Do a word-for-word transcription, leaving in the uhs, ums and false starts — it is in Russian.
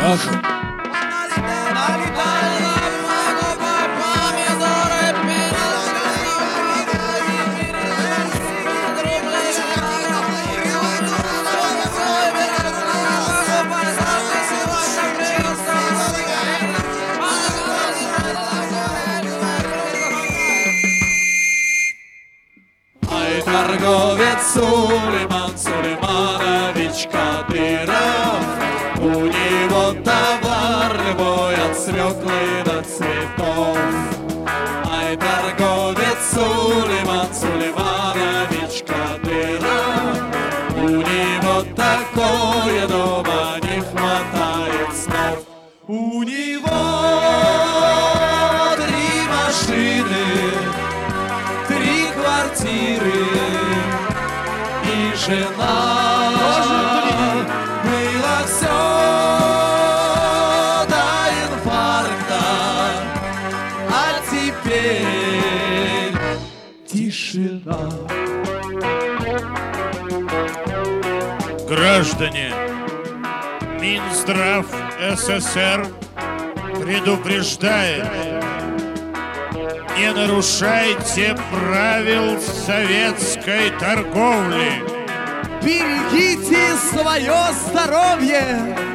Торговец Сулейман Сулейманович Кадыров, у него товар любой от свеклы до цветов. Ай, торговец Сулейман Сулейманович Кадыров, у него такое дома не хватает снов. У него три машины, три квартиры и жена. Было все до инфаркта, а теперь тишина. Граждане, Минздрав СССР предупреждает: не нарушайте правил советской торговли. Берегите свое здоровье.